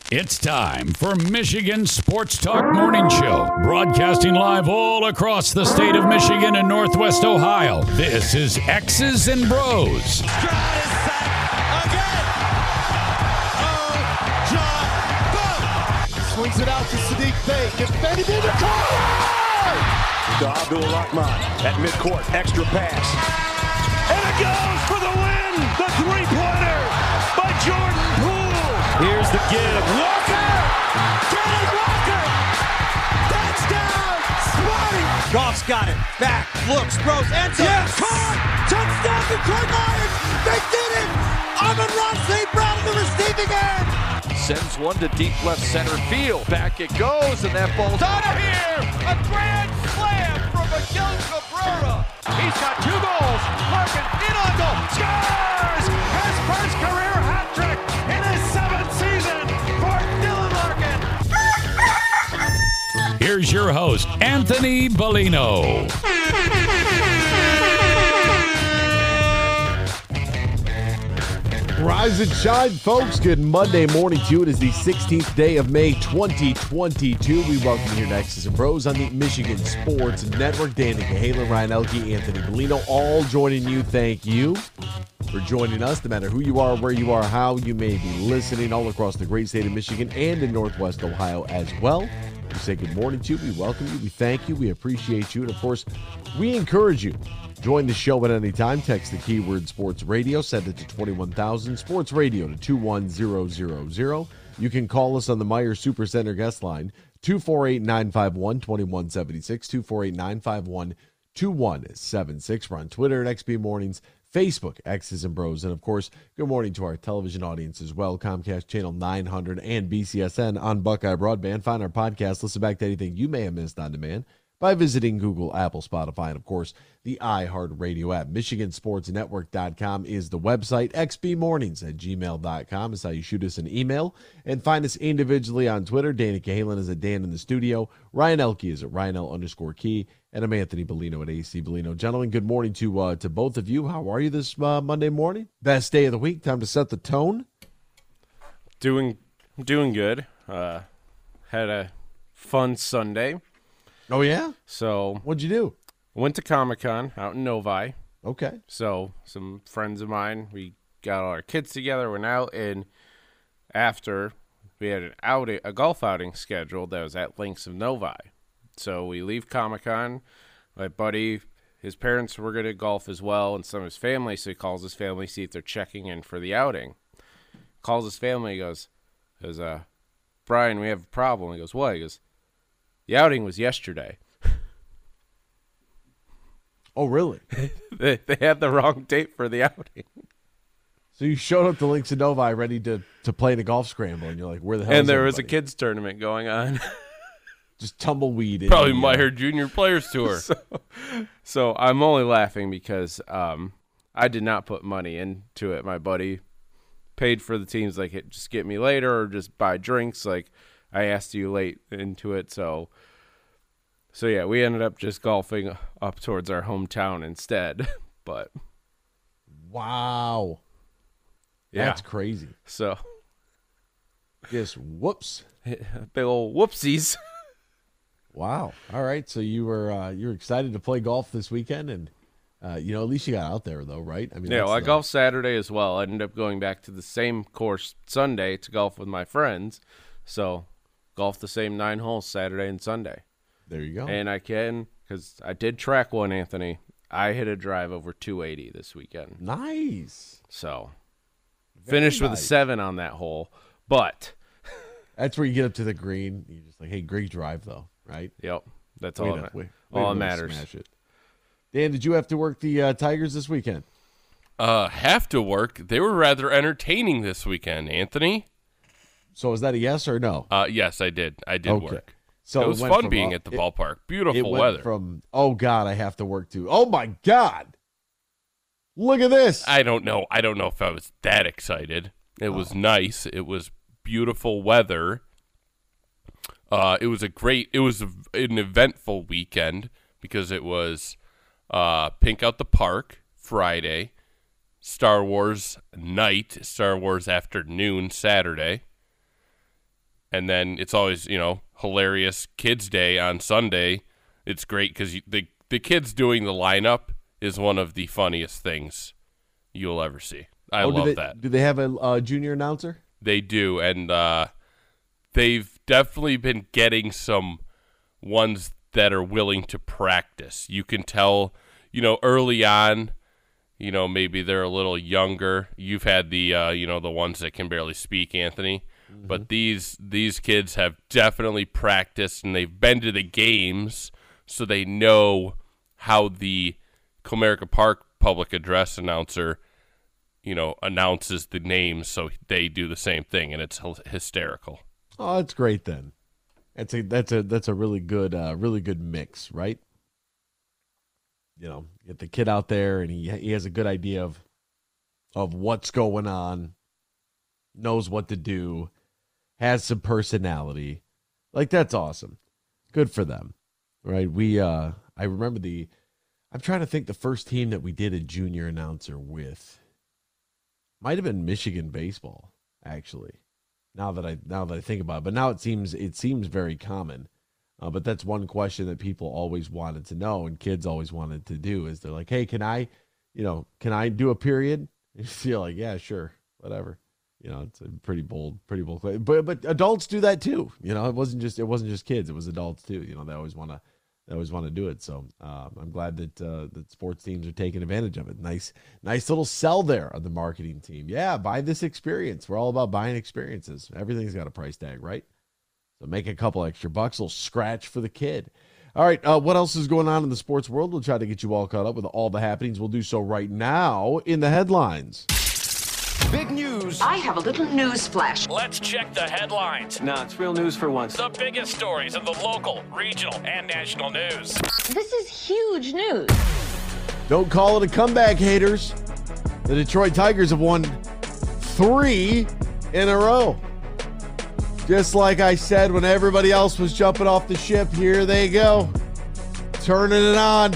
It's time for Michigan Sports Talk Morning Show, broadcasting live all across the state of Michigan and Northwest Ohio. This is X's and Bros. Stroud is sacked again. Oh, John, boom. Swings it out to Sadiq Bey. Defended in the corner. To Abdul-Rahman at midcourt. Extra pass. And it goes for the win. The three-pointer by Jordan Poole. Here's the give. Walker. Kenneth Walker. Touchdown. Smarty. Goff's got it. Back. Looks. Throws. Ends up. Yes. Caught. Touchdown Detroit Lions. They did it. Amon-Ra St. Brown in the receiving end. Sends one to deep left center field. Back it goes, and that ball's out of here. A grand slam from Miguel Cabrera. He's got 2 goals. Larkin in on goal. Scores! His first career hat trick in his 7th season for Dylan Larkin. Here's your host, Anthony Bellino. Rise and shine, folks. Good Monday morning to you. It is the 16th day of May, 2022. We welcome you here to X's and Bros on the Michigan Sports Network. Danny Cahalan, Ryan Elke, Anthony Bellino, all joining you. Thank you for joining us, no matter who you are, where you are, how you may be listening, all across the great state of Michigan and in Northwest Ohio as well. We say good morning to you. We welcome you. We thank you. We appreciate you. And, of course, we encourage you. Join the show at any time. Text the keyword Sports Radio. Send it to 21,000. Sports Radio to 21000. You can call us on the Meyer Supercenter guest line, 248-951-2176, 248-951-2176. We're on Twitter at XB Mornings, Facebook, X's and Bros. And, of course, good morning to our television audience as well. Comcast Channel 900 and BCSN on Buckeye Broadband. Find our podcast. Listen back to anything you may have missed on demand by visiting Google, Apple, Spotify, and, of course, the iHeartRadio app. MichiganSportsNetwork.com is the website. xbmornings@gmail.com is how you shoot us an email. And find us individually on Twitter. Danny Cahalan is at Dan in the studio. Ryan Elke is at RyanL_Key. And I'm Anthony Bellino at AC Bellino. Gentlemen, good morning to both of you. How are you this Monday morning? Best day of the week. Time to set the tone. Doing good. Had a fun Sunday. Oh, yeah? So What'd you do? went to Comic-Con out in Novi. Okay. So some friends of mine, we got all our kids together, went out, and after we had a golf outing scheduled that was at Links of Novi. So we leave Comic-Con. My buddy, his parents were going to golf as well, and some of his family, so he calls his family, see if they're checking in for the outing. Calls his family, he goes, Brian, we have a problem. He goes, what? He goes, the outing was yesterday. Oh, really? They had the wrong date for the outing. So you showed up to Links of Novi ready to play the golf scramble, and you're like, where the hell is And there was a everybody? kids tournament going on. Just tumbleweed. in Probably the, Meyer Junior Players Tour. So I'm only laughing because I did not put money into it. My buddy paid for the teams, like, just get me later or just buy drinks. Like, I asked you late into it. So yeah, we ended up just golfing up towards our hometown instead. But Wow. yeah, That's crazy. so Just whoops. big old whoopsies. Wow. All right. So you're excited to play golf this weekend, and at least you got out there though, right? I mean, Yeah, that's well, I golfed Saturday as well. I ended up going back to the same course Sunday to golf with my friends. So golfed the same 9 holes Saturday and Sunday. There you go. And I can, because I did track one, Anthony. I hit a drive over 280 this weekend. Nice. So Very finished with a nice. 7 on that hole. But, That's where you get up to the green. You're just like, hey, great drive though, right? yep, that's Way all to- that, way all to that really matters. Smash it. Dan, did you have to work the Tigers this weekend? Have to work. They were rather entertaining this weekend, Anthony. So is that a yes or no? Yes, I did. I did Okay. work. So it was went fun from, being at the ballpark. It Beautiful went weather. from, oh God, I have to work too. Oh my God. Look at this. I don't know if I was that excited. It was nice. It was beautiful weather. It was an eventful weekend because it was Pink Out the Park Friday, Star Wars night, Star Wars afternoon Saturday, And then it's always, hilarious Kids Day on Sunday. It's great because the kids doing the lineup is one of the funniest things you'll ever see. I love that. Do they have a junior announcer? They do, and they've definitely been getting some ones that are willing to practice. You can tell, early on, maybe they're a little younger. You've had the ones that can barely speak, Anthony. Mm-hmm. But these kids have definitely practiced, and they've been to the games, so they know how the Comerica Park public address announcer, announces the names, so they do the same thing, and it's hysterical. Oh, that's great then. That's a really good mix, right? Get the kid out there, and he has a good idea of what's going on, knows what to do, has some personality. Like, that's awesome. Good for them, right? I remember I'm trying to think the first team that we did a junior announcer with might have been Michigan baseball, actually. Now that I think about it, but now it seems very common. But that's one question that people always wanted to know, and kids always wanted to do, is they're like, hey, can I do a period? And you feel like, yeah, sure, whatever. It's a pretty bold question. But adults do that too. It wasn't just kids. It was adults too. They always want to do it. So I'm glad that sports teams are taking advantage of it. Nice little sell there on the marketing team. Yeah, buy this experience. We're all about buying experiences. Everything's got a price tag, right? So make a couple extra bucks, a little scratch for the kid. All right, what else is going on in the sports world? We'll try to get you all caught up with all the happenings. We'll do so right now in the headlines. Big news. I have a little news flash. Let's check the headlines. No, it's real news for once. The biggest stories of the local, regional, and national news. This is huge news. Don't call it a comeback, haters. The Detroit Tigers have won 3 in a row. Just like I said when everybody else was jumping off the ship, here they go. Turning it on.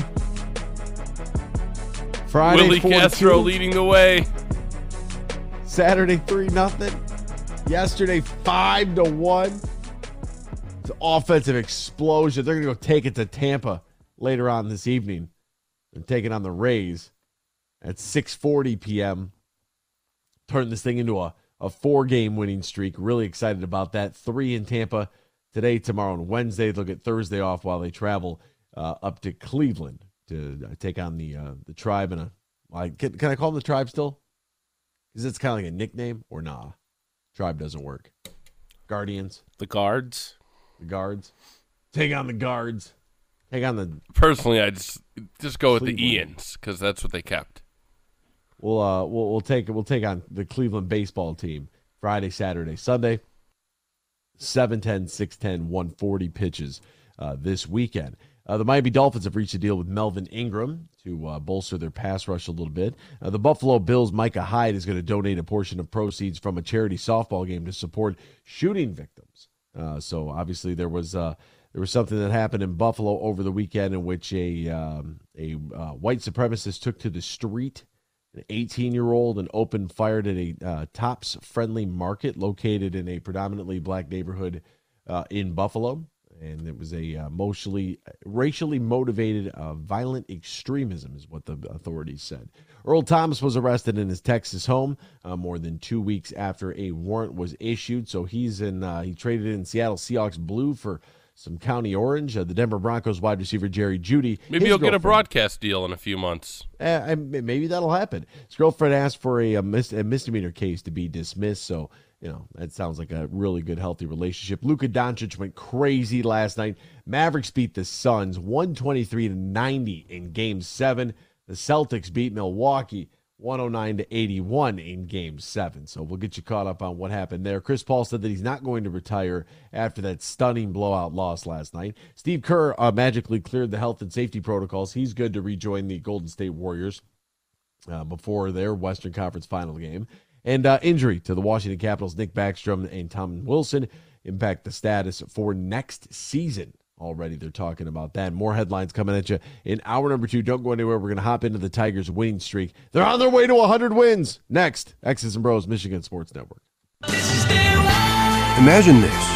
Friday, Willie Castro leading the way. Saturday, 3-0. Yesterday, 5-1. It's an offensive explosion. They're going to go take it to Tampa later on this evening and take it on the Rays at 6:40 p.m. Turn this thing into a 4-game winning streak. Really excited about that. 3 in Tampa today, tomorrow, and Wednesday. They'll get Thursday off while they travel up to Cleveland to take on the Tribe. Can I call them the Tribe still? Because it's kind of like a nickname, or nah? Tribe doesn't work. Guardians. The Guards. The Guards. Take on the Guards. Take on the... Personally, I just go with Cleveland. The Ians, because that's what they kept. We'll take on the Cleveland baseball team Friday, Saturday, Sunday. 7-10, 6-10, 140 pitches this weekend. The Miami Dolphins have reached a deal with Melvin Ingram to bolster their pass rush a little bit. The Buffalo Bills' Micah Hyde is going to donate a portion of proceeds from a charity softball game to support shooting victims. So obviously there was something that happened in Buffalo over the weekend in which a white supremacist took to the street, an 18-year-old, and opened fire at a Tops Friendly Market located in a predominantly black neighborhood in Buffalo. And it was a racially motivated violent extremism is what the authorities said. Earl Thomas was arrested in his Texas home more than 2 weeks after a warrant was issued. So he traded in Seattle Seahawks blue for some county orange. The Denver Broncos wide receiver Jerry Jeudy. Maybe he'll get a broadcast deal in a few months. Maybe that'll happen. His girlfriend asked for a misdemeanor case to be dismissed. So, that sounds like a really good, healthy relationship. Luka Doncic went crazy last night. Mavericks beat the Suns 123-90 in Game 7. The Celtics beat Milwaukee 109-81 in Game 7. So we'll get you caught up on what happened there. Chris Paul said that he's not going to retire after that stunning blowout loss last night. Steve Kerr magically cleared the health and safety protocols. He's good to rejoin the Golden State Warriors before their Western Conference final game. And injury to the Washington Capitals, Nick Backstrom and Tom Wilson, impact the status for next season. Already they're talking about that. More headlines coming at you in hour number 2. Don't go anywhere. We're going to hop into the Tigers' winning streak. They're on their way to 100 wins. Next, X's and Bros, Michigan Sports Network. Imagine this.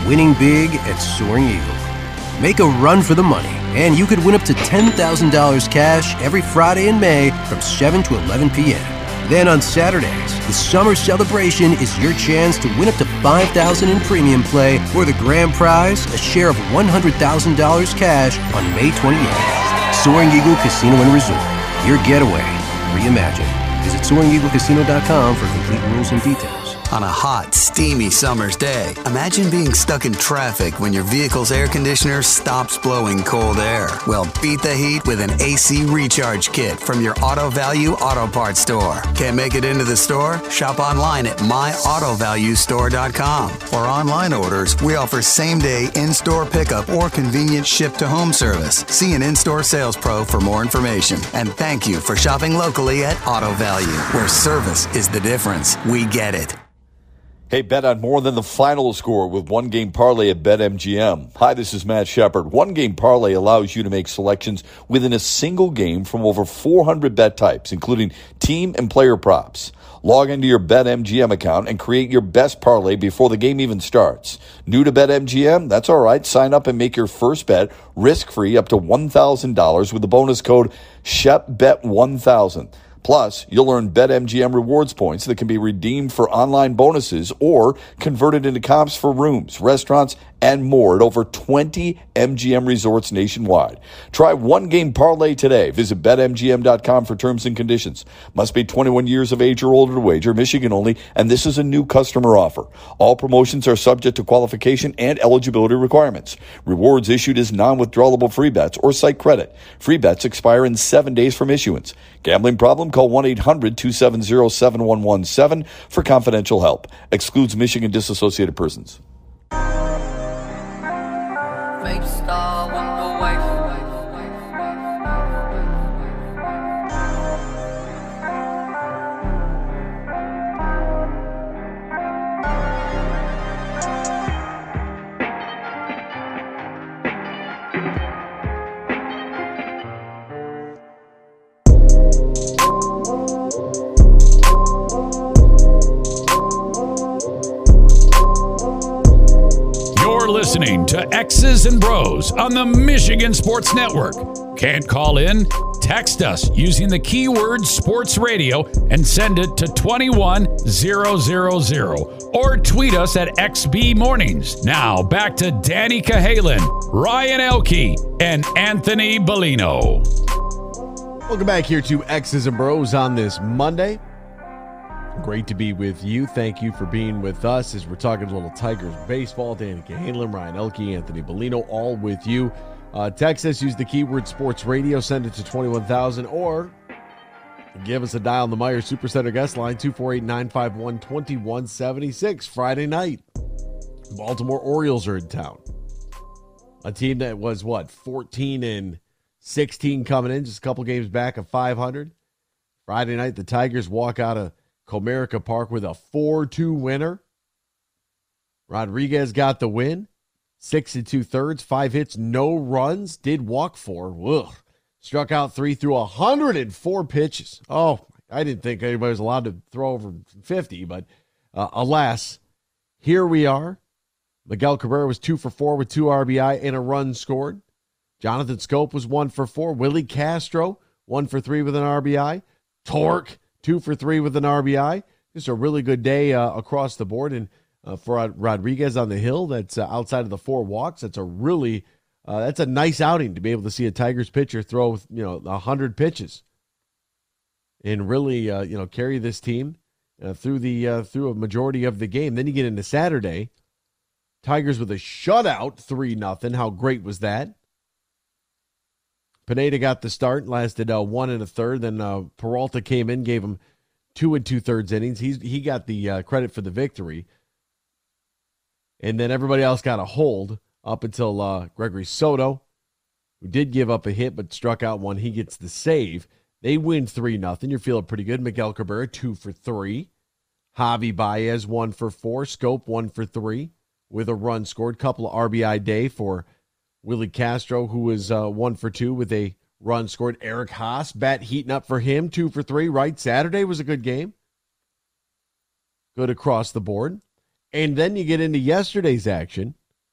winning big at Soaring Eagle. Make a run for the money, and you could win up to $10,000 cash every Friday in May from 7 to 11 p.m. Then on Saturdays, the summer celebration is your chance to win up to $5,000 in premium play or the grand prize, a share of $100,000 cash on May 28th. Soaring Eagle Casino and Resort. Your getaway reimagined. Visit SoaringEagleCasino.com for complete rules and details. On a hot, steamy summer's day, imagine being stuck in traffic when your vehicle's air conditioner stops blowing cold air. Well, beat the heat with an AC recharge kit from your Auto Value Auto Parts store. Can't make it into the store? Shop online at myautovaluestore.com. For online orders, we offer same-day in-store pickup or convenient ship-to-home service. See an in-store sales pro for more information. And thank you for shopping locally at Auto Value, where service is the difference. We get it. Hey, bet on more than the final score with One Game Parlay at BetMGM. Hi, this is Matt Shepard. One Game Parlay allows you to make selections within a single game from over 400 bet types, including team and player props. Log into your BetMGM account and create your best parlay before the game even starts. New to BetMGM? That's all right. Sign up and make your first bet risk-free up to $1,000 with the bonus code SHEPBET1000. Plus, you'll earn BetMGM rewards points that can be redeemed for online bonuses or converted into comps for rooms, restaurants, and more at over 20 MGM resorts nationwide. Try One Game Parlay today. Visit BetMGM.com for terms and conditions. Must be 21 years of age or older to wager. Michigan only, and this is a new customer offer. All promotions are subject to qualification and eligibility requirements. Rewards issued as non-withdrawable free bets or site credit. Free bets expire in 7 days from issuance. Gambling problem? Call 1-800-270-7117 for confidential help. Excludes Michigan disassociated persons. Listening to X's and Bros on the Michigan Sports Network. Can't call in? Text us using the keyword sports radio and send it to 21000 or tweet us at XB Mornings. Now back to Danny Cahalan, Ryan Elke, and Anthony Bellino. Welcome back here to X's and Bros on this Monday. Great to be with you. Thank you for being with us as we're talking a little Tigers baseball. Danny Cahalan, Ryan Elke, Anthony Bellino, all with you. Text us, use the keyword sports radio, send it to 21,000, or give us a dial on the Meijer Supercenter guest line, 248-951-2176. Friday night, Baltimore Orioles are in town. A team that was, 14-16 coming in, just a couple games back of 500. Friday night, the Tigers walk out of Comerica Park with a 4-2 winner. Rodriguez got the win. 6 2/3, 5 hits, no runs. Did walk 4. Ugh. Struck out 3 through 104 pitches. Oh, I didn't think anybody was allowed to throw over 50, but alas, here we are. Miguel Cabrera was 2 for 4 with 2 RBI and a run scored. Jonathan Schoop was 1 for 4. Willie Castro, 1 for 3 with an RBI. Torque, 2 for 3 with an RBI. Just a really good day across the board. And for Rodriguez on the hill, that's outside of the 4 walks. That's a really that's a nice outing to be able to see a Tigers pitcher throw 100 pitches and really carry this team through a majority of the game. Then you get into Saturday, Tigers with a shutout, 3-0. How great was that? Pineda got the start, lasted 1 1/3. Then Peralta came in, gave him 2 2/3 innings. He got the credit for the victory. And then everybody else got a hold up until Gregory Soto, who did give up a hit but struck out 1. He gets the save. They win 3-0. You're feeling pretty good. Miguel Cabrera, 2 for 3. Javi Baez, 1 for 4. Schoop, 1 for 3 with a run scored. Couple of RBI day for Willie Castro, who was 1 for 2 with a run scored. Eric Haas, bat heating up for him, 2 for 3, right? Saturday was a good game. Good across the board. And then you get into yesterday's action.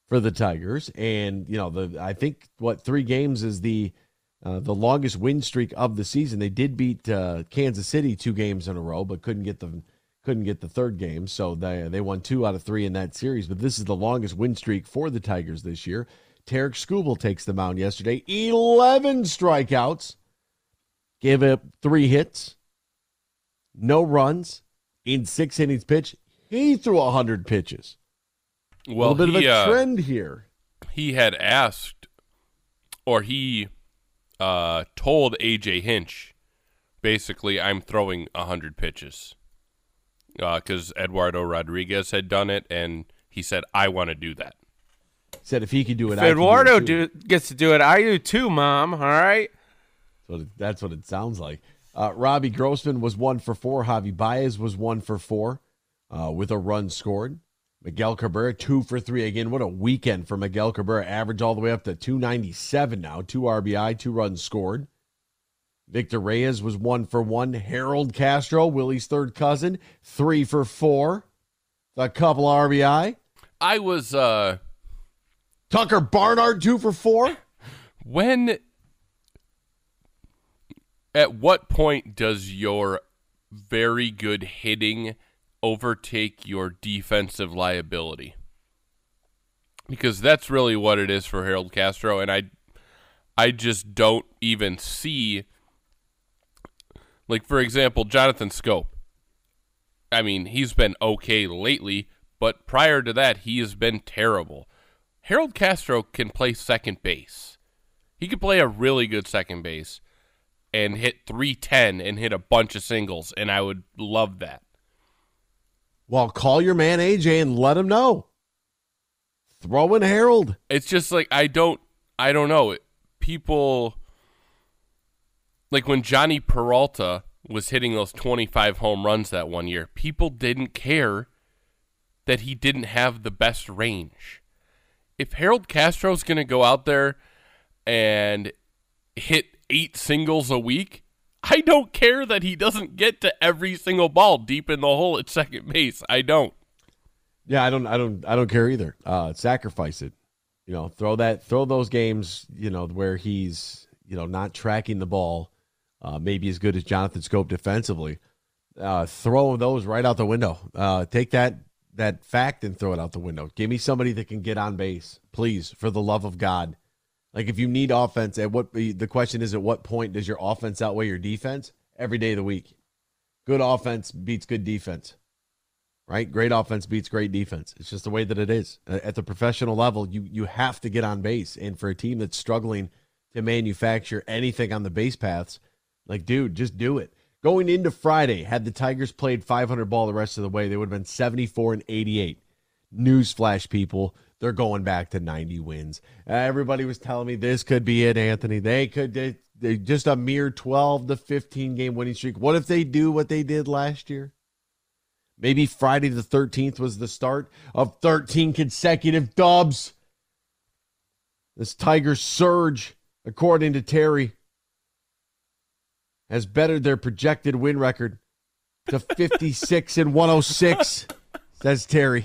for the Tigers. And, I think 3 games is the longest win streak of the season. They did beat Kansas City 2 games in a row, but couldn't get the third game. So they won 2 out of 3 in that series. But this is the longest win streak for the Tigers this year. Tarek Skubal takes the mound yesterday. 11 strikeouts. Gave up 3 hits. No runs. In 6 innings pitched. He threw 100 pitches. Well, a little bit of a trend here. He had asked, or he told A.J. Hinch, basically, I'm throwing 100 pitches. Because Eduardo Rodriguez had done it, and he said, I want to do that. Said if he could do it, if Eduardo gets to do it, I do too, Mom. All right? So that's what it sounds like. Robbie Grossman was 1 for 4. Javi Baez was 1 for 4 with a run scored. Miguel Cabrera, 2 for 3. Again, what a weekend for Miguel Cabrera. Average all the way up to 297 now. 2 RBI, 2 runs scored. Victor Reyes was 1 for 1. Harold Castro, Willie's third cousin, 3 for 4. A couple RBI. I was... Tucker Barnhart, 2 for 4. At what point does your very good hitting overtake your defensive liability? Because that's really what it is for Harold Castro, and I just don't even see, like, for example, Jonathan Schoop. I mean, he's been okay lately, but prior to that, he has been terrible. Harold Castro can play second base. He could play a really good second base and hit 310 and hit a bunch of singles, and I would love that. Well, call your man AJ and let him know. Throw in Harold. It's just like I don't know. People, like when Johnny Peralta was hitting those 25 home runs that one year, people didn't care that he didn't have the best range. If Harold Castro's going to go out there and hit 8 singles a week, I don't care that he doesn't get to every single ball deep in the hole at second base. I don't. Yeah, I don't care either. Sacrifice it. Throw those games, where he's, not tracking the ball, maybe as good as Jonathan Schoop defensively. Throw those right out the window. Take that fact and throw it out the window. Give me somebody that can get on base, please, for the love of God. Like, if you need offense, the question is, at what point does your offense outweigh your defense? Every day of the week. Good offense beats good defense, right? Great offense beats great defense. It's just the way that it is. At the professional level, you have to get on base. And for a team that's struggling to manufacture anything on the base paths, like, dude, just do it. Going into Friday, had the Tigers played 500 ball the rest of the way, they would have been 74-88. Newsflash, people. They're going back to 90 wins. Everybody was telling me this could be it, Anthony. They just a mere 12 to 15 game winning streak. What if they do what they did last year? Maybe Friday the 13th was the start of 13 consecutive dubs. This Tigers surge, according to Terry, has bettered their projected win record to 56-106, says Terry.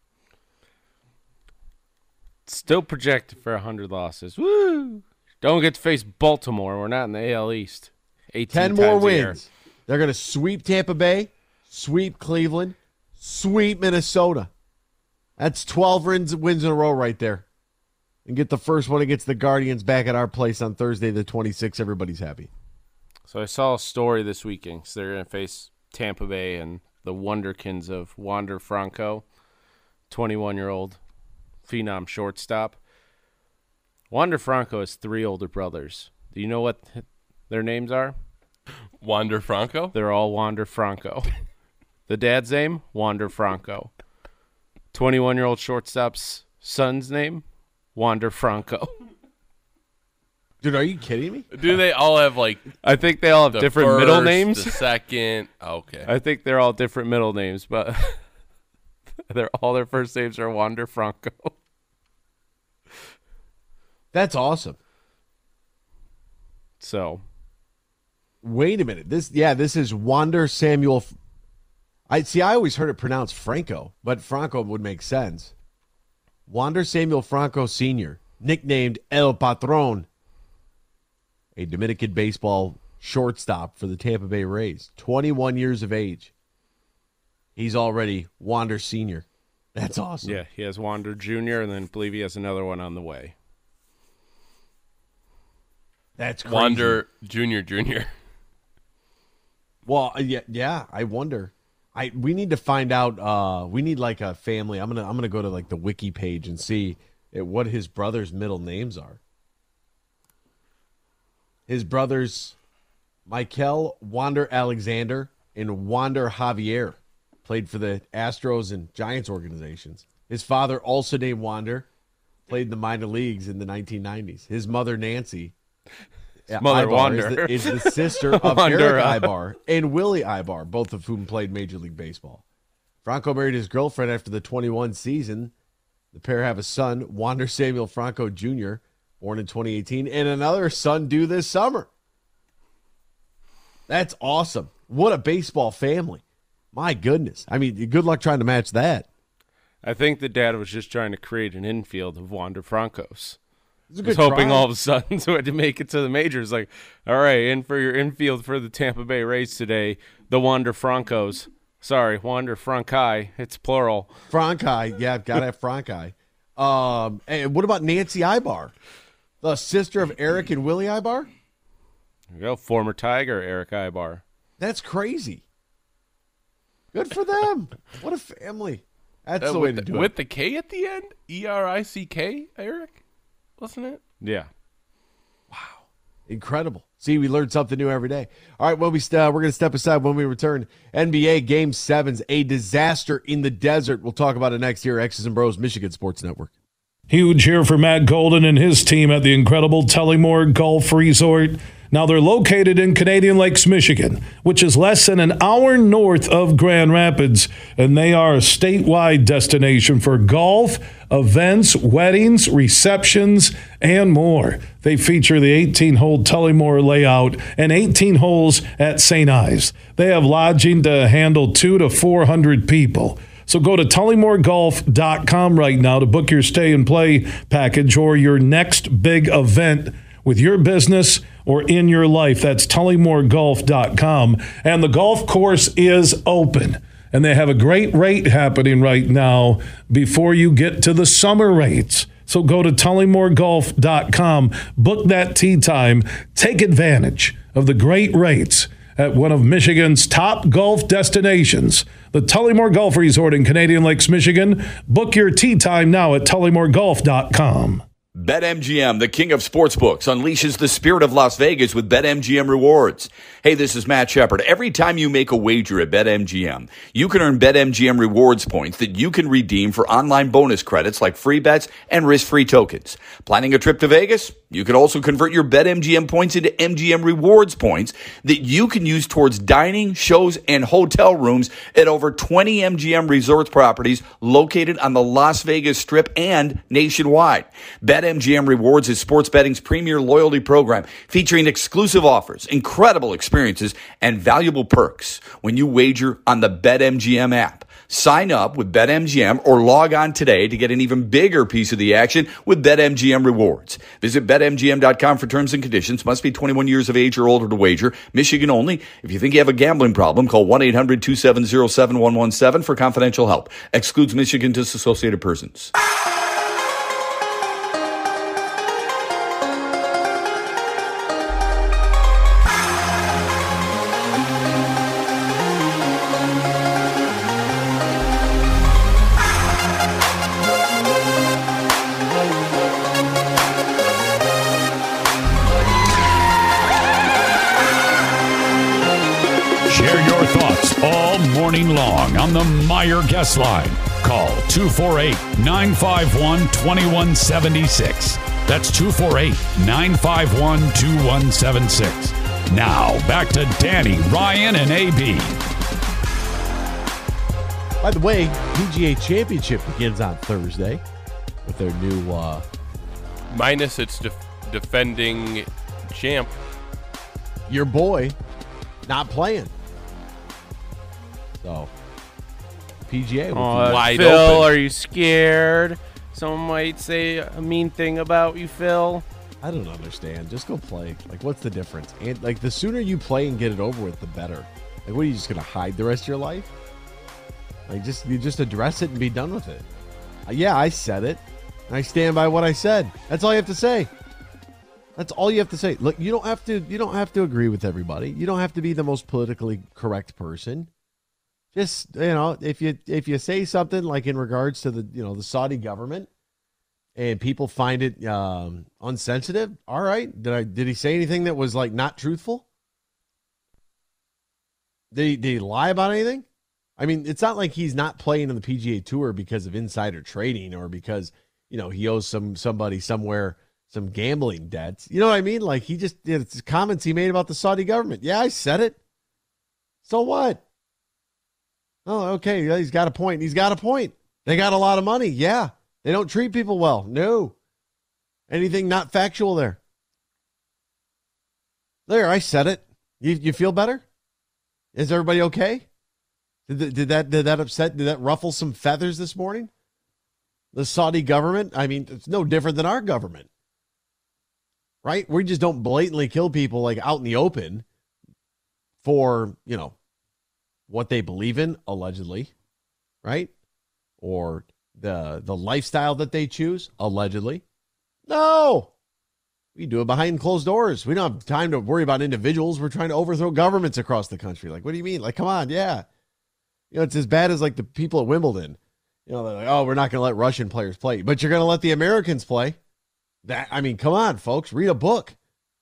Still projected for 100 losses. Woo! Don't get to face Baltimore. We're not in the AL East. 10 more wins. They're going to sweep Tampa Bay, sweep Cleveland, sweep Minnesota. That's 12 wins in a row right there. And get the first one against the Guardians back at our place on Thursday the 26th. Everybody's happy. So I saw a story this weekend. So they're going to face Tampa Bay and the Wonderkins of Wander Franco, 21-year-old phenom shortstop. Wander Franco has 3 older brothers. Do you know what their names are? Wander Franco? They're all Wander Franco. The dad's name, Wander Franco. 21-year-old shortstop's son's name, Wander Franco. Dude, are you kidding me? Do they all have, like... I think they all have different middle names. The second. Okay. I think they're all different middle names, but all their first names are Wander Franco. That's awesome. So, wait a minute. This is Wander Samuel. I always heard it pronounced Franco, but Franco would make sense. Wander Samuel Franco Sr., nicknamed El Patron, a Dominican baseball shortstop for the Tampa Bay Rays, 21 years of age. He's already Wander Sr. That's awesome. Yeah, he has Wander Jr., and then I believe he has another one on the way. That's crazy. Wander Jr. Well, yeah, I wonder. We need to find out. We need like a family. I'm gonna go to like the wiki page and see what his brother's middle names are. His brothers, Michael Wander Alexander and Wander Javier, played for the Astros and Giants organizations. His father, also named Wander, played in the minor leagues in the 1990s. His mother, Nancy, Mother Ibar, Wander, is the sister of Eric Ibar and Willie Ibar, both of whom played Major League Baseball. Franco married his girlfriend after the 21 season. The pair have a son, Wander Samuel Franco Jr., born in 2018, and another son due this summer. That's awesome. What a baseball family. My goodness. I mean, good luck trying to match that. I think the dad was just trying to create an infield of Wander Francos. It's a was good hoping try. all of a sudden to had to make it to the majors. Like, all right, in for your infield for the Tampa Bay Rays today, the Wander Francos. Sorry, Wander Franchi. It's plural. Franchi. Yeah, I've got to have Franchi. And what about Nancy Ibar? The sister of Eric and Willie Ibar? There you go, former Tiger, Eric Ibar. That's crazy. Good for them. What a family. That's the way to do it. With the K at the end? E-R-I-C-K, Eric? Wasn't it? Yeah. Wow. Incredible. See, we learn something new every day. All right, well, we're going to step aside when we return. NBA Game 7's a disaster in the desert. We'll talk about it next year. X's and Bros, Michigan Sports Network. Huge here for Matt Golden and his team at the incredible Tullymore Golf Resort. Now, they're located in Canadian Lakes, Michigan, which is less than an hour north of Grand Rapids, and they are a statewide destination for golf, events, weddings, receptions, and more. They feature the 18-hole Tullymore layout and 18 holes at St. Ives. They have lodging to handle 200 to 400 people. So go to TullymoreGolf.com right now to book your stay and play package or your next big event with your business or in your life. That's TullymoreGolf.com. And the golf course is open. And they have a great rate happening right now before you get to the summer rates. So go to TullymoreGolf.com, book that tee time, take advantage of the great rates at one of Michigan's top golf destinations, the Tullymore Golf Resort in Canadian Lakes, Michigan. Book your tee time now at TullymoreGolf.com. BetMGM, the king of sportsbooks, unleashes the spirit of Las Vegas with BetMGM Rewards. Hey, this is Matt Shepard. Every time you make a wager at BetMGM, you can earn BetMGM Rewards points that you can redeem for online bonus credits like free bets and risk-free tokens. Planning a trip to Vegas? You can also convert your BetMGM points into MGM Rewards points that you can use towards dining, shows, and hotel rooms at over 20 MGM Resorts properties located on the Las Vegas Strip and nationwide. BetMGM Rewards is sports betting's premier loyalty program featuring exclusive offers, incredible experiences, and valuable perks when you wager on the BetMGM app. Sign up with BetMGM or log on today to get an even bigger piece of the action with BetMGM Rewards. Visit BetMGM.com for terms and conditions. Must be 21 years of age or older to wager. Michigan only. If you think you have a gambling problem, call 1-800-270-7117 for confidential help. Excludes Michigan disassociated persons. Share your thoughts all morning long on the Meyer Guest Line. Call 248-951-2176. That's 248-951-2176. Now, back to Danny, Ryan, and AB. By the way, PGA Championship begins on Thursday with their new... Minus its defending champ. Your boy not playing. So, PGA. Oh, wide Phil, open. are you scared? someone might say a mean thing about you, Phil. I don't understand. Just go play. Like, what's the difference? And like, the sooner you play and get it over with, the better. Like, what are you just gonna hide the rest of your life? Like, you just address it and be done with it. Yeah, I said it. And I stand by what I said. That's all you have to say. That's all you have to say. Look, you don't have to agree with everybody. You don't have to be the most politically correct person. Just, if you say something like in regards to the Saudi government and people find it unsensitive, all right. Did he say anything that was like not truthful? Did he lie about anything? I mean, it's not like he's not playing on the PGA Tour because of insider trading or because, he owes somebody somewhere some gambling debts. You know what I mean? Like, it's comments he made about the Saudi government. Yeah, I said it. So what? Oh, okay. He's got a point. He's got a point. They got a lot of money. Yeah. They don't treat people well. No. Anything not factual there. There, I said it. You feel better? Is everybody okay? Did that upset? Did that ruffle some feathers this morning? The Saudi government? I mean, it's no different than our government. Right? We just don't blatantly kill people like out in the open for, what they believe in, allegedly. Right? Or the lifestyle that they choose, allegedly. No. We do it behind closed doors. We don't have time to worry about individuals. We're trying to overthrow governments across the country. Like, what do you mean? Like, come on, yeah. It's as bad as like the people at Wimbledon. They're like, oh, we're not going to let Russian players play, but you're going to let the Americans play. Come on, folks, read a book.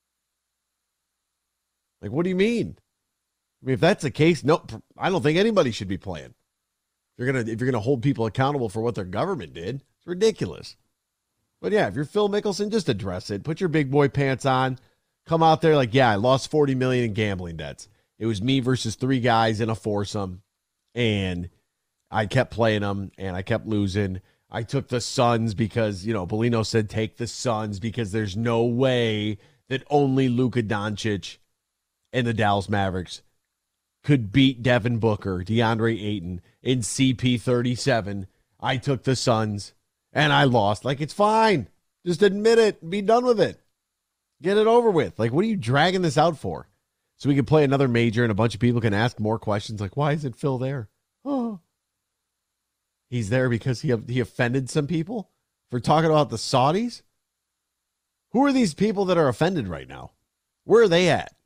Like, what do you mean? I mean, if that's the case, no, I don't think anybody should be playing. If you're gonna hold people accountable for what their government did, it's ridiculous. But yeah, if you're Phil Mickelson, just address it. Put your big boy pants on. Come out there like, yeah, I lost $40 million in gambling debts. It was me versus 3 guys in a foursome, and I kept playing them, and I kept losing. I took the Suns because, Bellino said take the Suns because there's no way that only Luka Doncic and the Dallas Mavericks could beat Devin Booker, DeAndre Ayton, in CP37. I took the Suns, and I lost. Like, it's fine. Just admit it and be done with it. Get it over with. Like, what are you dragging this out for? So we can play another major and a bunch of people can ask more questions like, why isn't Phil there? Oh. He's there because he offended some people for talking about the Saudis? Who are these people that are offended right now? Where are they at?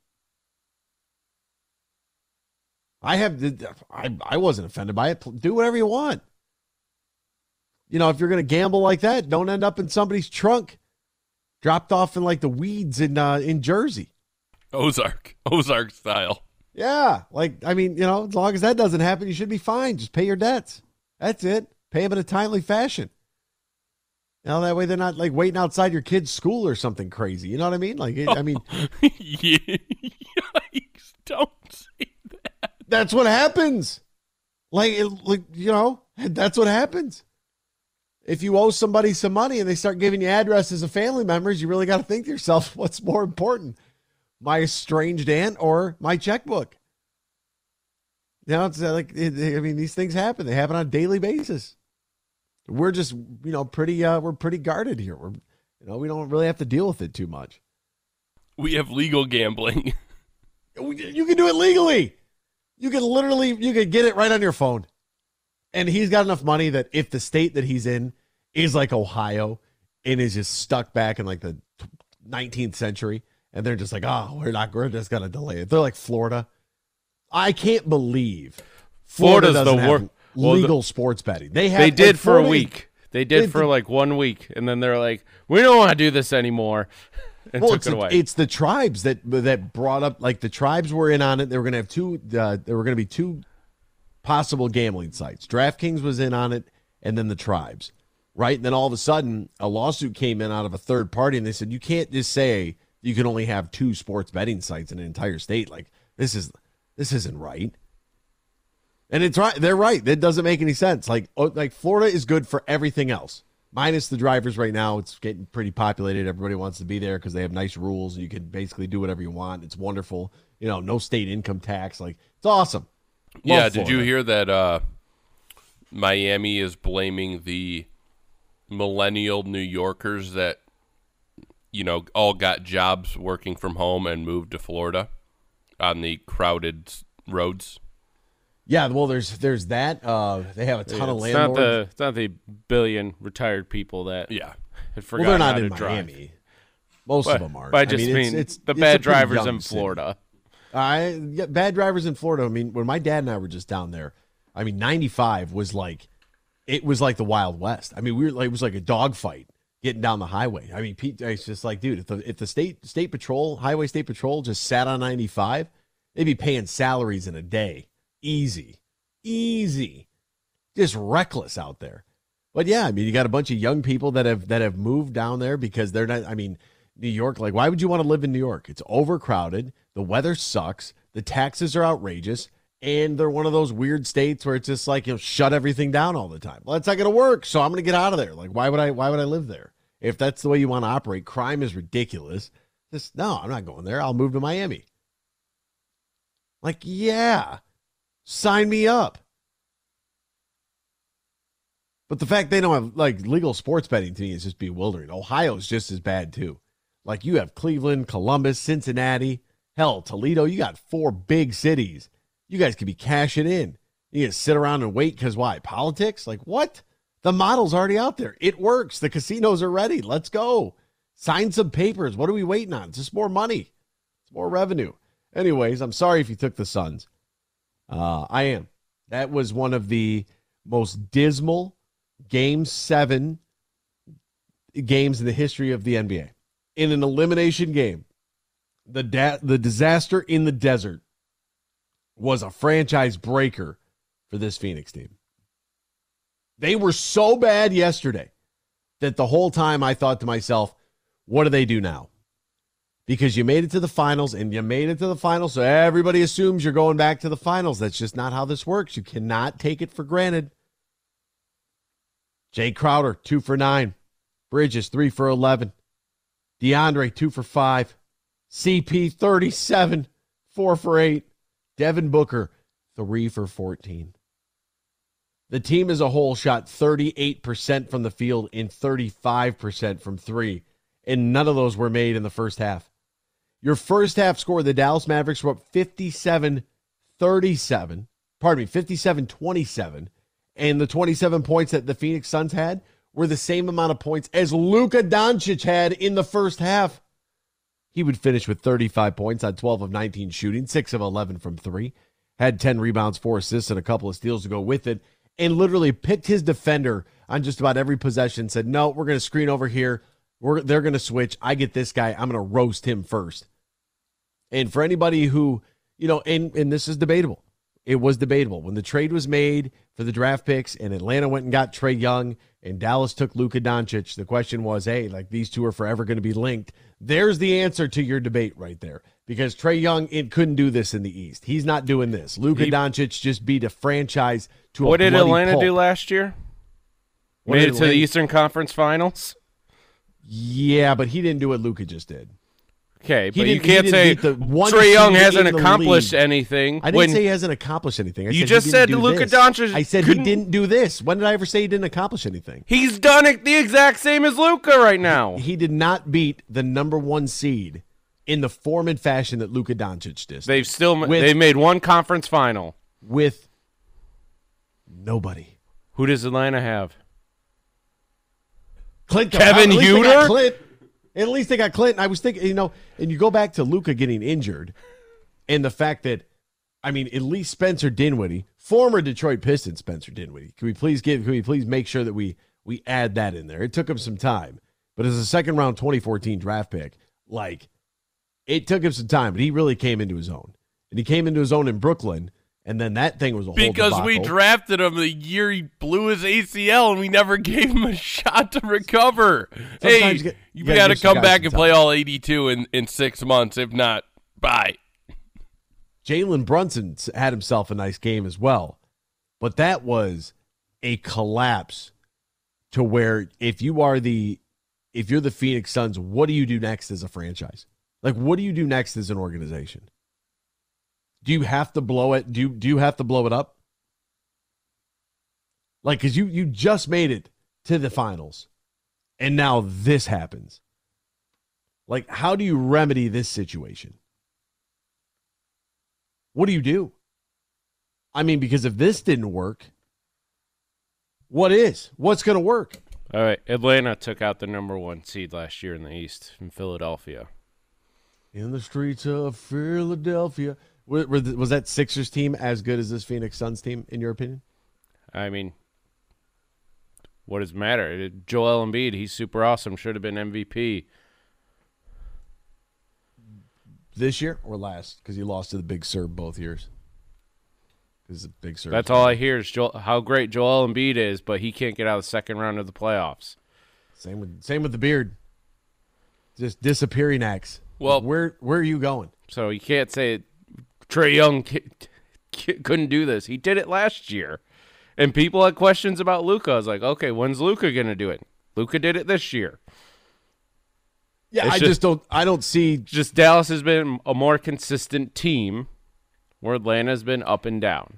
I wasn't offended by it. Do whatever you want. If you're going to gamble like that, don't end up in somebody's trunk, dropped off in like the weeds in Jersey. Ozark style. Yeah, as long as that doesn't happen, you should be fine. Just pay your debts. That's it. Pay them in a timely fashion. That way they're not like waiting outside your kid's school or something crazy. You know what I mean? Yikes! Don't say that. That's what happens. That's what happens. If you owe somebody some money and they start giving you addresses of family members, you really got to think to yourself, what's more important, my estranged aunt or my checkbook? It's like, these things happen. They happen on a daily basis. We're just, we're pretty guarded here. We don't really have to deal with it too much. We have legal gambling. You can do it legally. You can get it right on your phone. And he's got enough money that if the state that he's in is like Ohio and is just stuck back in like the 19th century, and they're just like, oh, we're just going to delay it. They're like Florida. I can't believe Florida doesn't have legal sports betting. They did for a week. They did for like 1 week, and then they're like, we don't want to do this anymore, and took it away. It's the tribes that brought up, like the tribes were in on it. They were going to have there were going to be 2 possible gambling sites. DraftKings was in on it, and then the tribes, right? And then all of a sudden, a lawsuit came in out of a third party, and they said, you can't just say you can only have 2 sports betting sites in an entire state. Like, this isn't right. And it's right. They're right. That doesn't make any sense. Like Florida is good for everything else, minus the drivers right now. It's getting pretty populated. Everybody wants to be there because they have nice rules. You can basically do whatever you want. It's wonderful. No state income tax. Like, it's awesome. Yeah, did you hear that Miami is blaming the millennial New Yorkers that, all got jobs working from home and moved to Florida on the crowded roads. Yeah, well, there's that. They have a ton of landlords. It's not the billion retired people that had forgotten they're not how in to drive. Miami. Most of them aren't. But I just mean it's the bad drivers in Florida. Bad drivers in Florida. I mean, when my dad and I were just down there, 95 was like, it was like the Wild West. I mean, it was like a dogfight getting down the highway. I mean, Pete, it's just like, dude, if the state patrol, highway state patrol just sat on 95, they'd be paying salaries in a day. Easy. Just reckless out there. But yeah, I mean, you got a bunch of young people that have moved down there because they're not, I mean, New York, like, why would you want to live in New York? It's overcrowded. The weather sucks. The taxes are outrageous. And they're one of those weird states where it's just like, shut everything down all the time. Well, it's not going to work. So I'm going to get out of there. Like, why would I live there? If that's the way you want to operate, crime is ridiculous. No, I'm not going there. I'll move to Miami. Like, yeah, sign me up. But the fact they don't have like legal sports betting to me is just bewildering. Ohio's just as bad too. Like you have Cleveland, Columbus, Cincinnati, hell, Toledo. You got 4 big cities. You guys could be cashing in. You can sit around and wait because why? Politics? Like what? The model's already out there. It works. The casinos are ready. Let's go. Sign some papers. What are we waiting on? It's just more money. It's more revenue. Anyways, I'm sorry if you took the Suns. I am. That was one of the most dismal Game 7 games in the history of the NBA. In an elimination game, the disaster in the desert was a franchise breaker for this Phoenix team. They were so bad yesterday that the whole time I thought to myself, what do they do now? Because you made it to the finals, so everybody assumes you're going back to the finals. That's just not how this works. You cannot take it for granted. Jay Crowder, 2 for 9. Bridges, 3 for 11. DeAndre, 2 for 5. CP, 37, 4 for 8. Devin Booker, 3 for 14. The team as a whole shot 38% from the field and 35% from 3, and none of those were made in the first half. Your first half score, the Dallas Mavericks were up 57-27, and the 27 points that the Phoenix Suns had were the same amount of points as Luka Doncic had in the first half. He would finish with 35 points on 12 of 19 shooting, 6 of 11 from 3, had 10 rebounds, 4 assists, and a couple of steals to go with it, and literally picked his defender on just about every possession, said, no, we're going to screen over here. They're going to switch. I get this guy. I'm going to roast him first. And for anybody who, and this is debatable. It was debatable. When the trade was made for the draft picks and Atlanta went and got Trae Young and Dallas took Luka Doncic, the question was, hey, like these two are forever going to be linked. There's the answer to your debate right there. Because Trae Young couldn't do this in the East. He's not doing this. Luka Doncic just beat a franchise to a bloody pulp. What did Atlanta do last year? Made it to the Eastern Conference Finals? Yeah, but he didn't do what Luka just did. Okay, but you can't say Trae Young hasn't accomplished anything. I didn't say he hasn't accomplished anything. You just said Luka Doncic. I said he didn't do this. When did I ever say he didn't accomplish anything? He's done it the exact same as Luka right now. He did not beat the number 1 seed in the form and fashion that Luka Doncic did. They made one conference final with nobody. Who does Atlanta have? Clint, Kevin Huerter. At least they got Clint. I was thinking, and you go back to Luka getting injured, and the fact that, at least Spencer Dinwiddie, former Detroit Pistons Spencer Dinwiddie. Can we please make sure that we add that in there? It took him some time, but as a second round 2014 draft pick, it took him some time, but he really came into his own, and he came into his own in Brooklyn. And then that thing was a whole debacle. We drafted him the year he blew his ACL, and we never gave him a shot to recover. Sometimes you got to come back and play all 82 in 6 months. If not, bye. Jalen Brunson had himself a nice game as well. But that was a collapse to where if you're the Phoenix Suns, what do you do next as a franchise? Like, what do you do next as an organization? Do you have to blow it? Do you have to blow it up? Like, because you just made it to the finals. And now this happens. Like, how do you remedy this situation? What do you do? I mean, because if this didn't work, what is? What's going to work? All right, Atlanta took out the number 1 seed last year in the East in Philadelphia. In the streets of Philadelphia. Was that Sixers team as good as this Phoenix Suns team, in your opinion? I mean, what does it matter? Joel Embiid, he's super awesome, should have been MVP. This year or last? Because he lost to the Big Sur both years. Because the Big Sur. That's all I hear is how great Joel Embiid is, but he can't get out of the second round of the playoffs. Same with the beard. Just disappearing acts. Well, where are you going? So you can't say Trae Young couldn't do this. He did it last year. And people had questions about Luka. I was like, okay, when's Luka going to do it? Luka did it this year. Yeah, I don't see. Just Dallas has been a more consistent team where Atlanta's been up and down.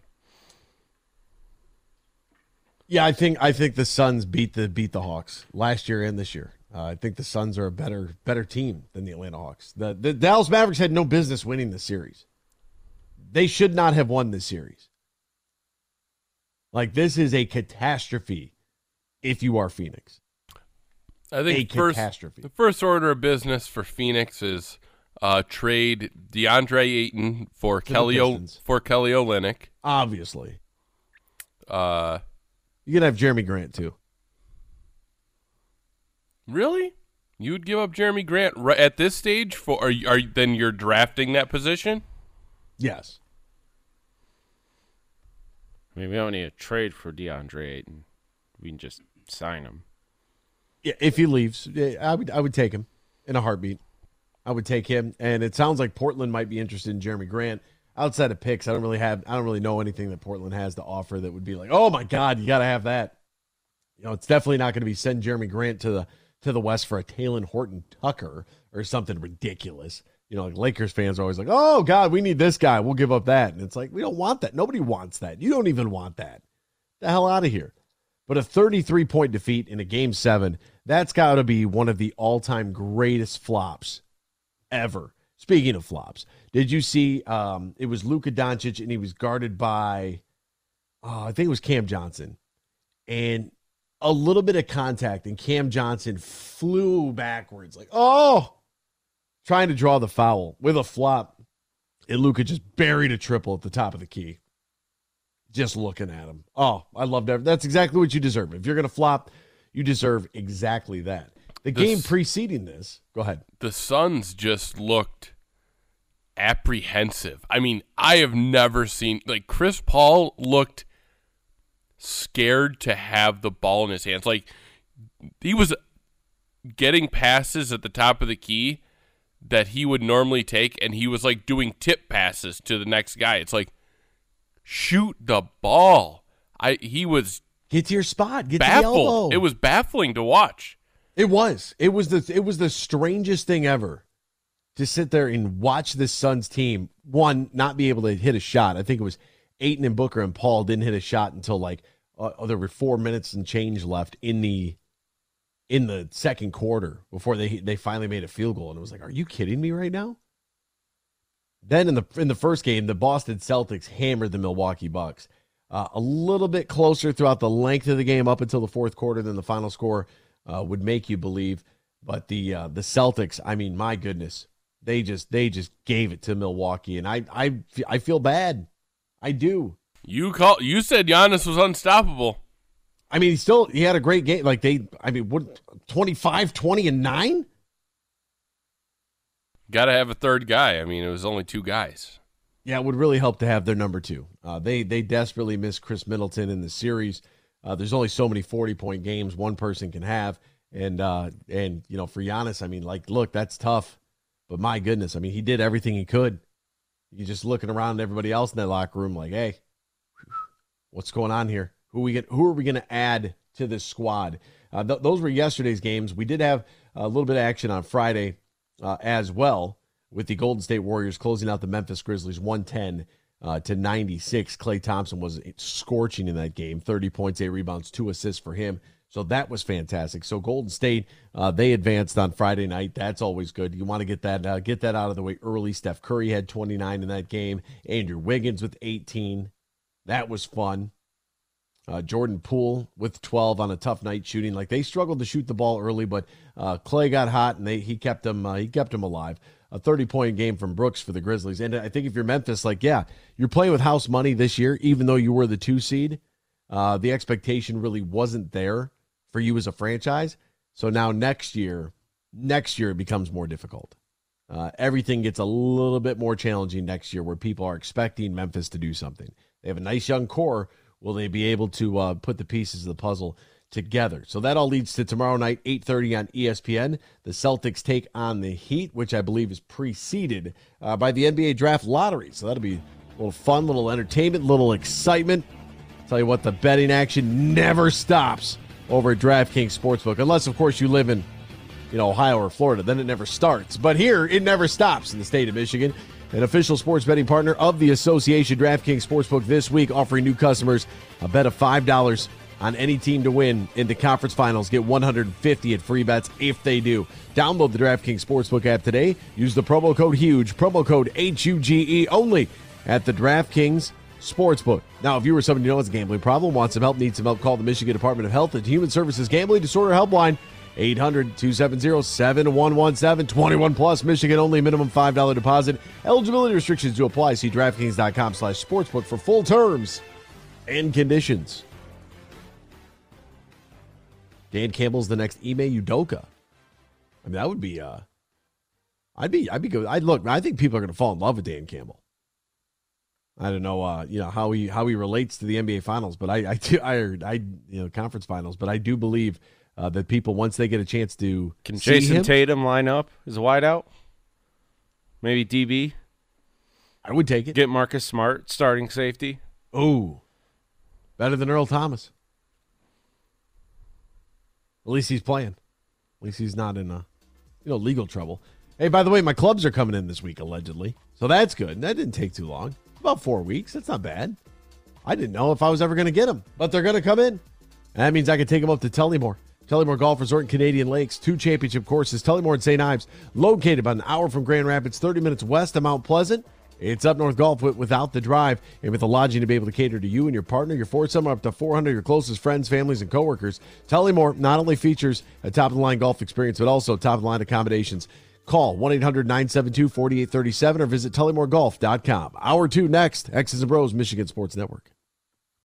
Yeah, I think the Suns beat the Hawks last year and this year. I think the Suns are a better team than the Atlanta Hawks. The Dallas Mavericks had no business winning this series. They should not have won this series. Like, this is a catastrophe if you are Phoenix. I think the first order of business for Phoenix is trade DeAndre Ayton for Kelly Olynyk. Obviously. You can have Jeremy Grant, too. Really? You would give up Jeremy Grant at this stage for? Then you're drafting that position? Yes. I mean, we don't need a trade for DeAndre Ayton. We can just sign him. Yeah, if he leaves, I would take him in a heartbeat. I would take him, and it sounds like Portland might be interested in Jeremy Grant. Outside of picks, I don't really know anything that Portland has to offer that would be like, oh my God, you got to have that. It's definitely not going to be send Jeremy Grant to the West for a Talen Horton-Tucker or something ridiculous. Like Lakers fans are always like, oh God, we need this guy. We'll give up that. And it's like, we don't want that. Nobody wants that. You don't even want that. The hell out of here. But a 33-point defeat in a Game 7, that's got to be one of the all-time greatest flops ever. Speaking of flops, did you see it was Luka Doncic, and he was guarded by, I think it was Cam Johnson. And a little bit of contact, and Cam Johnson flew backwards. Like, trying to draw the foul with a flop. And Luka just buried a triple at the top of the key. Just looking at him. Oh, I love that. That's exactly what you deserve. If you're going to flop, you deserve exactly that. The game preceding this, go ahead. The Suns just looked apprehensive. I mean, I have never seen, like, Chris Paul looked scared to have the ball in his hands. Like, he was getting passes at the top of the key that he would normally take, and he was, like, doing tip passes to the next guy. It's like, shoot the ball. He was get to your spot. Get baffled. To the elbow. It was baffling to watch. It was. It was the strangest thing ever to sit there and watch this Suns team, one, not be able to hit a shot. I think it was Ayton and Booker and Paul didn't hit a shot until like there were 4 minutes and change left in the second quarter before they finally made a field goal. And it was like, are you kidding me right now? Then in the first game, the Boston Celtics hammered the Milwaukee Bucks. A little bit closer throughout the length of the game up until the fourth quarter than the final score would make you believe. But the Celtics, I mean, my goodness, they just gave it to Milwaukee, and I feel bad. I do. You said Giannis was unstoppable. I mean, he had a great game. Like 25, 20, and 9? Got to have a third guy. I mean, it was only two guys. Yeah, it would really help to have their number two. They desperately miss Chris Middleton in the series. There's only so many 40-point games one person can have. And for Giannis, I mean, like, look, that's tough. But my goodness, I mean, he did everything he could. You're just looking around at everybody else in that locker room like, hey, what's going on here? Who are we going to add to this squad? Those were yesterday's games. We did have a little bit of action on Friday as well, with the Golden State Warriors closing out the Memphis Grizzlies 110 to 96. Klay Thompson was scorching in that game. 30 points, 8 rebounds, 2 assists for him. So that was fantastic. So Golden State, they advanced on Friday night. That's always good. You want to get that out of the way early. Steph Curry had 29 in that game. Andrew Wiggins with 18. That was fun. Jordan Poole with 12 on a tough night shooting. Like, they struggled to shoot the ball early, but Clay got hot and he kept them alive. A 30-point game from Brooks for the Grizzlies. And I think if you're Memphis, you're playing with house money this year, even though you were the 2 seed. The expectation really wasn't there for you as a franchise. So now next year it becomes more difficult. Everything gets a little bit more challenging next year, where people are expecting Memphis to do something. They have a nice young core. Will they be able to put the pieces of the puzzle together? So that all leads to tomorrow night, 8:30 on ESPN. The Celtics take on the Heat, which I believe is preceded by the NBA Draft Lottery. So that'll be a little fun, little entertainment, little excitement. Tell you what, the betting action never stops over at DraftKings Sportsbook, unless, of course, you live in Ohio or Florida. Then it never starts. But here, it never stops in the state of Michigan. An official sports betting partner of the association, DraftKings Sportsbook, this week offering new customers a bet of $5 on any team to win in the conference finals. Get $150 at free bets if they do. Download the DraftKings Sportsbook app today. Use the promo code HUGE, promo code HUGE, only at the DraftKings Sportsbook. Now, if you or someone you know has a gambling problem, wants some help, needs some help, call the Michigan Department of Health and Human Services Gambling Disorder Helpline, 800-270-7117. 21 plus, Michigan only, minimum $5 deposit. Eligibility restrictions do apply. See DraftKings.com/sportsbook for full terms and conditions. Dan Campbell's the next Ime Udoka. I mean, that would be I'd be good. I think people are going to fall in love with Dan Campbell. I don't know, how he relates to the NBA Finals, but I conference finals. But I do believe that people, once they get a chance to can see Jason him, Tatum line up as a wideout, maybe DB. I would take it. Get Marcus Smart starting safety. Ooh, better than Earl Thomas. At least he's playing. At least he's not in legal trouble. Hey, by the way, my clubs are coming in this week allegedly, so that's good. That didn't take too long. About 4 weeks. That's not bad. I didn't know if I was ever going to get them, but they're going to come in. And that means I can take them up to Tullymore. Tullymore Golf Resort in Canadian Lakes, 2 championship courses. Tullymore and St. Ives, located about an hour from Grand Rapids, 30 minutes west of Mount Pleasant. It's up north golf without the drive, and with the lodging to be able to cater to you and your partner, your foursome, up to 400 of your closest friends, families, and coworkers. Tullymore not only features a top-of-the-line golf experience, but also top-of-the-line accommodations. Call 1-800-972-4837 or visit TullymoreGolf.com. Hour 2 next. X's and Bros, Michigan Sports Network.